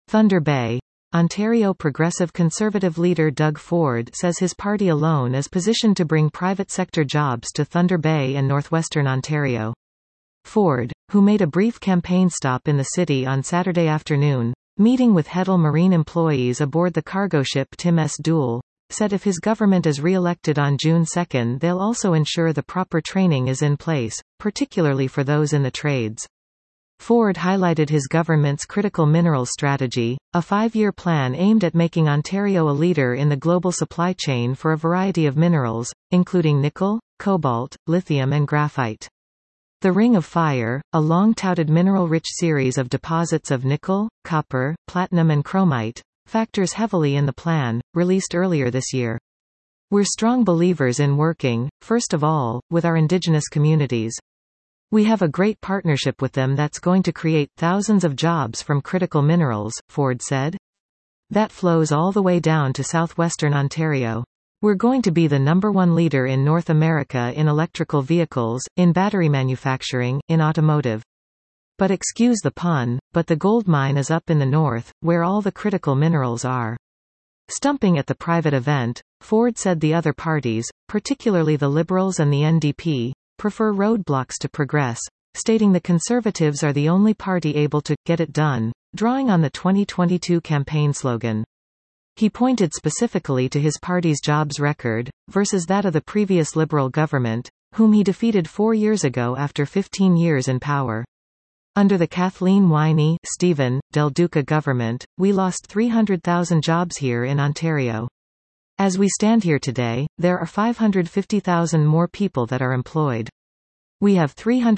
Thunder Bay. Ontario Progressive Conservative leader Doug Ford says his party alone is positioned to bring private sector jobs to Thunder Bay and northwestern Ontario. Ford, who made a brief campaign stop in the city on Saturday afternoon, meeting with Heddle Marine employees aboard the cargo ship Tim S. Dool, said if his government is re-elected on June 2 they'll also ensure the proper training is in place, particularly for those in the trades. Ford highlighted his government's critical minerals strategy, a 5-year plan aimed at making Ontario a leader in the global supply chain for a variety of minerals, including nickel, cobalt, lithium and graphite. The Ring of Fire, a long-touted mineral-rich series of deposits of nickel, copper, platinum and chromite, factors heavily in the plan, released earlier this year. We're strong believers in working, first of all, with our Indigenous communities. We have a great partnership with them that's going to create thousands of jobs from critical minerals, Ford said. That flows all the way down to southwestern Ontario. We're going to be the #1 leader in North America in electrical vehicles, in battery manufacturing, in automotive. But excuse the pun, but the gold mine is up in the north, where all the critical minerals are. Stumping at the private event, Ford said the other parties, particularly the Liberals and the NDP, prefer roadblocks to progress, stating the Conservatives are the only party able to get it done, drawing on the 2022 campaign slogan. He pointed specifically to his party's jobs record, versus that of the previous Liberal government, whom he defeated 4 years ago after 15 years in power. Under the Kathleen Wynne, Stephen, Del Duca government, we lost 300,000 jobs here in Ontario. As we stand here today, there are 550,000 more people that are employed. We have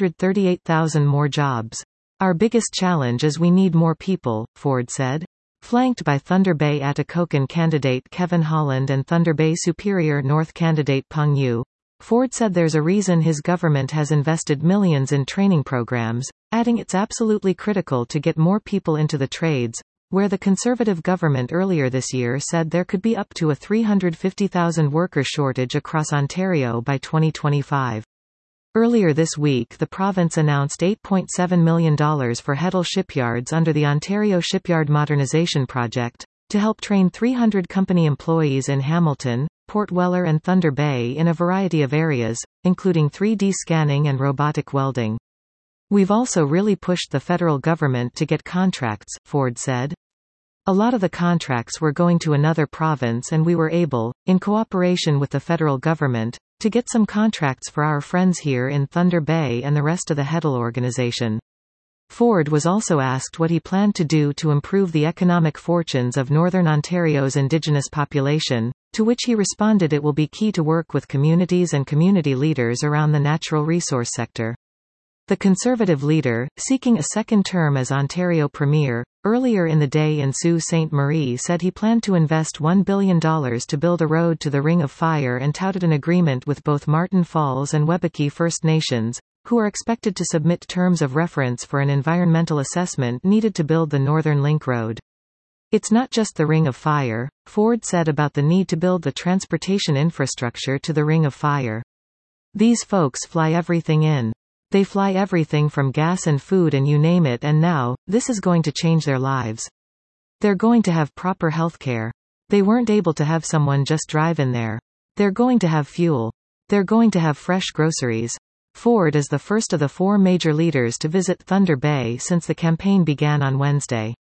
338,000 more jobs. Our biggest challenge is we need more people, Ford said. Flanked by Thunder Bay Atikokan candidate Kevin Holland and Thunder Bay Superior North candidate Peng Yu, Ford said there's a reason his government has invested millions in training programs, adding it's absolutely critical to get more people into the trades, where the Conservative government earlier this year said there could be up to a 350,000 worker shortage across Ontario by 2025. Earlier this week the province announced $8.7 million for Heddle shipyards under the Ontario Shipyard Modernization Project, to help train 300 company employees in Hamilton, Port Weller and Thunder Bay in a variety of areas, including 3D scanning and robotic welding. We've also really pushed the federal government to get contracts, Ford said. A lot of the contracts were going to another province and we were able, in cooperation with the federal government, to get some contracts for our friends here in Thunder Bay and the rest of the Heddle organization. Ford was also asked what he planned to do to improve the economic fortunes of Northern Ontario's Indigenous population, to which he responded it will be key to work with communities and community leaders around the natural resource sector. The Conservative leader, seeking a second term as Ontario Premier, earlier in the day in Sault Ste. Marie said he planned to invest $1 billion to build a road to the Ring of Fire and touted an agreement with both Martin Falls and Webeki First Nations, who are expected to submit terms of reference for an environmental assessment needed to build the Northern Link Road. It's not just the Ring of Fire, Ford said about the need to build the transportation infrastructure to the Ring of Fire. These folks fly everything in. They fly everything from gas and food and you name it, and now, this is going to change their lives. They're going to have proper health care. They weren't able to have someone just drive in there. They're going to have fuel. They're going to have fresh groceries. Ford is the first of the 4 major leaders to visit Thunder Bay since the campaign began on Wednesday.